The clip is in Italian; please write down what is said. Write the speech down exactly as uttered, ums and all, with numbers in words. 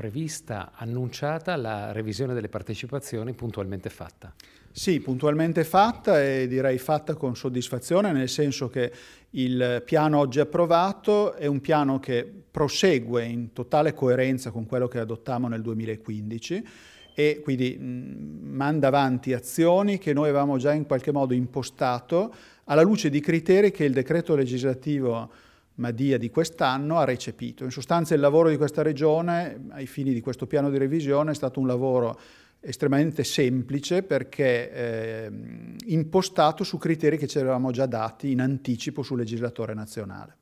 prevista, annunciata la revisione delle partecipazioni puntualmente fatta. Sì, puntualmente fatta e direi fatta con soddisfazione, nel senso che il piano oggi approvato è un piano che prosegue in totale coerenza con quello che adottammo nel duemilaquindici e quindi mh, manda avanti azioni che noi avevamo già in qualche modo impostato alla luce di criteri che il decreto legislativo Madia di quest'anno ha recepito. In sostanza il lavoro di questa regione ai fini di questo piano di revisione è stato un lavoro estremamente semplice perché eh, impostato su criteri che ci avevamo già dati in anticipo sul legislatore nazionale.